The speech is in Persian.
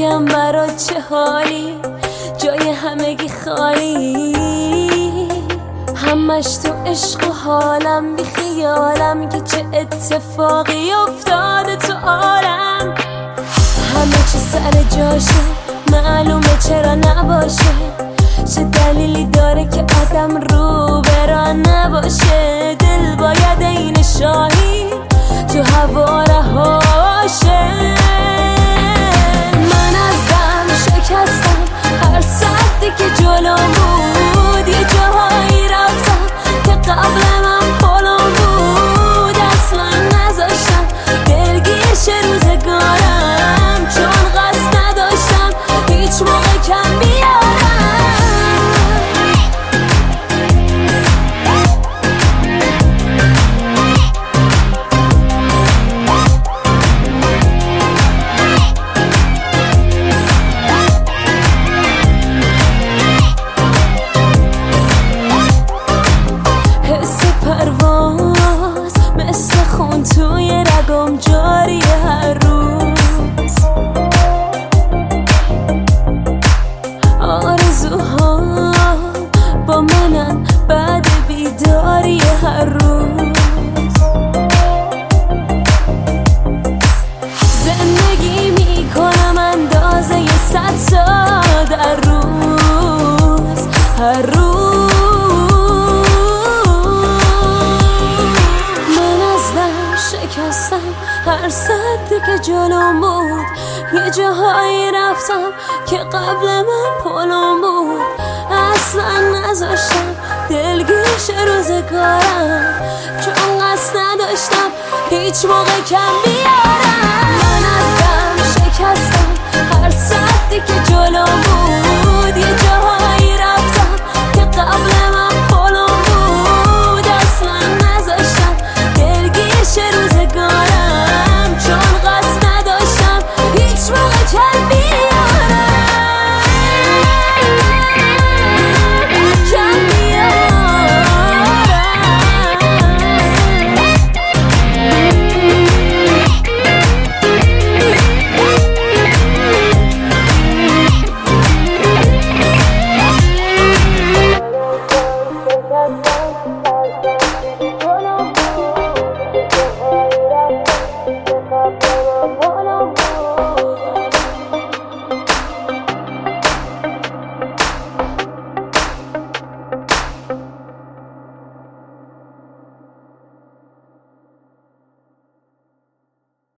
بگم برات چه حالی، جای همگی خالی، همش تو عشق و حالم، بی خیالم که چه اتفاقی افتاده تو عالم. همه چی سر جاشه، معلومه چرا نباشه، چه دلیلی داره که آدم رو برا نباشه. دل باید این شاهی تو هوا رهاشه. من ازم شکستم هر سدی که جلو بود، یه جاهایی رفتم که قبل من پلم بود. اصلا نذاشتم دلگیر شه روزگارم، چون قصد نداشتم هیچ موقع کم بیارم. پرواز مثل خون توی رگم جاری هر روز، آرزوها با منن بعد بیداری هر روز. زندگی میکنم اندازه 100 سال در روز، هر روز. شکستم هر سدی که جلوم بود، یه جاهایی رفتم که قبل من پلم بود. اصلا نذاشتم دلگیر شه روزگارم، چون قصد نداشتم هیچ موقع کم